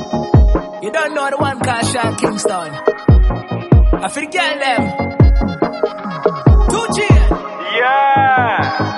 You don't know the one called Sean Kingston. I feel the girl them. 2G. Yeah.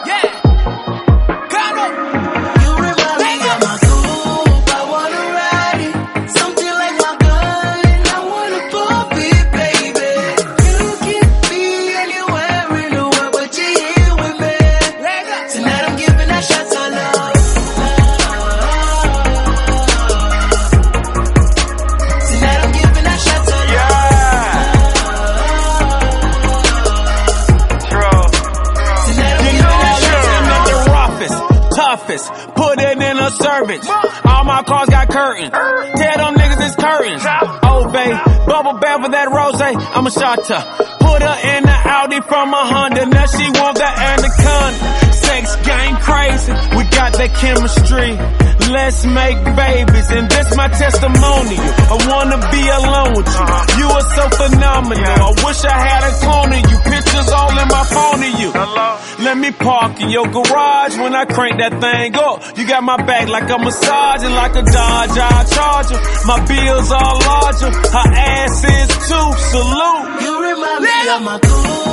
Put it in a servant. All my cars got curtains. Tell them niggas it's curtains. Oh, babe, bubble bath with that rose. I'm a shotter. Put her in the Audi from a Honda. Now she want the Anaconda. Sex game crazy. We got that chemistry. Let's make babies, and that's my testimonial. I wanna be alone with you. You are so phenomenal. I wish I had a clone of you. Pictures all in my phone of you. Let me park in your garage when I crank that thing up. You got my back like a massaging, like a Dodge, I'll charge her. My bills are larger, her ass is too. Salute. You remind me of my cool.